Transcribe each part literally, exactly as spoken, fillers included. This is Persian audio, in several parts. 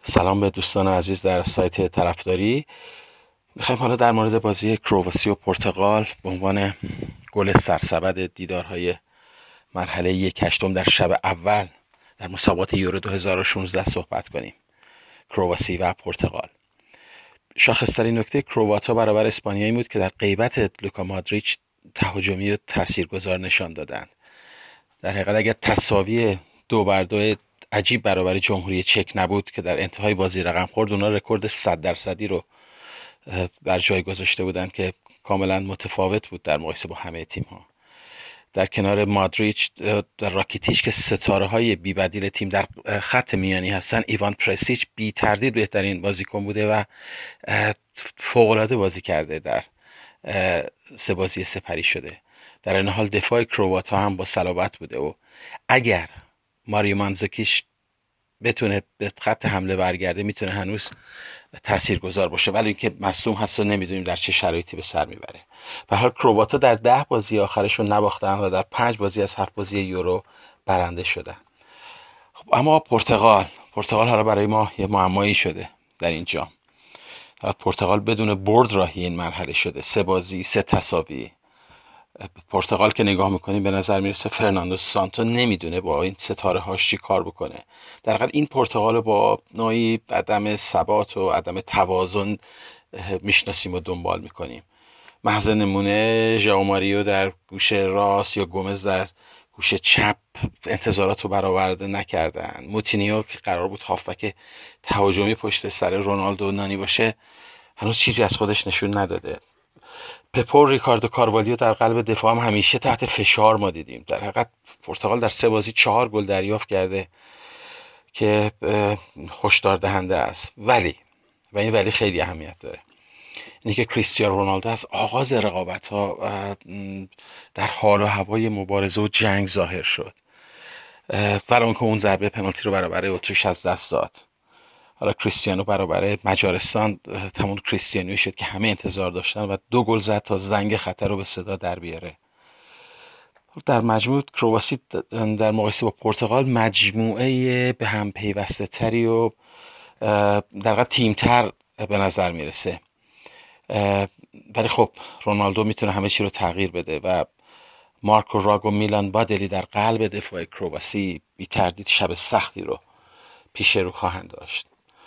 سلام به دوستان عزیز در سایت طرفداری. میخوایم حالا در مورد بازی کرواسی و پرتغال به عنوان گل سرسبد دیدارهای مرحله یک هشتم در شب اول در مسابقات یورو دو هزار و شانزده صحبت کنیم. کرواسی و پرتغال. شاخص‌ترین نکته کرواتا برابر اسپانیایی بود که در غیبت لوکا مادریچ تهاجمی و تاثیرگذار نشان دادند. در حقیقت اگر تساوی دو بر دو عجیب برابر جمهوری چک نبود که در انتهای بازی رقم خورد، اونا رکورد صد درصدی رو بر جای گذاشته بودند که کاملا متفاوت بود در مقایسه با همه تیم ها. در کنار مادریچ، در راکیتیچ که ستاره های بی بدیل تیم در خط میانی هستن، ایوان پرسیچ بی تردید بهترین بازیکن بوده و فوق العاده بازی کرده، در سه بازی سپری شده. در این حال دفاع کرواتا هم با صلابت بوده و اگر ماریو مانزوکیش بتونه به خط حمله برگرده میتونه هنوز تاثیرگذار باشه، ولی اینکه مصدوم هست و نمیدونیم در چه شرایطی به سر میبره. به هر حال کرواتا در ده بازی آخرشون نباختن و در پنج بازی از هفت بازی یورو برنده شدن. خب اما پرتغال پرتغال حالا برای ما یه معمایی شده در این جام. پرتغال بدون برد راهی این مرحله شده، سه بازی سه تساوی. پرتغال که نگاه میکنیم به نظر میرسه فرناندو سانتو نمیدونه با این ستاره هاش چی کار بکنه. در حقیقت این پرتغال با نوعی عدم ثبات و عدم توازن میشناسیم و دنبال میکنیم. محض نمونه ژائو ماریو در گوش راست یا گومز در گوش چپ انتظارات رو برآورده نکردن. موتینیو که قرار بود هافبک تهاجمی پشت سر رونالدو و نانی باشه هنوز چیزی از خودش نشون نداده. پپو و ریکاردو کاروالیو در قلب دفاع هم همیشه تحت فشار ما دیدیم. در حقیقت پرتغال در سه بازی چهار گل دریافت کرده که هشدار دهنده است، ولی و این ولی خیلی اهمیت داره، اینه که کریستیانو رونالدو از آغاز رقابت ها در حال و هوای مبارزه و جنگ ظاهر شد، ولی اون که اون ضربه پنالتی رو برابر اتریش از دست داد. حالا کریستیانو برابر مجارستان همون کریستیانویی شد که همه انتظار داشتن و دو گل زد تا زنگ خطر رو به صدا در بیاره. در مجموع کرواسی در مقایسه با پرتغال مجموعه به هم پیوسته تری و در واقع تیمتر به نظر میرسه، ولی خب رونالدو میتونه همه چی رو تغییر بده و مارکو راگ و میلان بادلی در قلب دفاع کرواسی بی تردید شب سختی رو پیش رو خواهند داشت.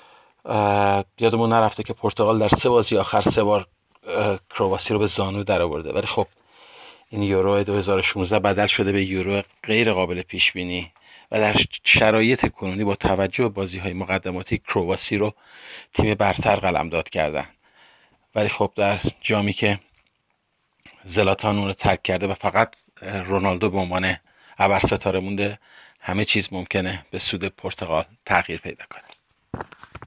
یادمون نرفته که پرتغال در سه بازی آخر سه بار کرواسی رو به زانو در آورده، ولی خب این یورو دو هزار و شانزده بدل شده به یورو غیر قابل پیش بینی و در شرایط کنونی با توجه به بازی های مقدماتی کرواسی رو تیم برتر قلمداد کردن، ولی خب در جامی که زلاتان اون رو ترک کرده و فقط رونالدو به عنوان ابرستاره مونده، همه چیز ممکنه به سود پرتغال تغییر پیدا کنه.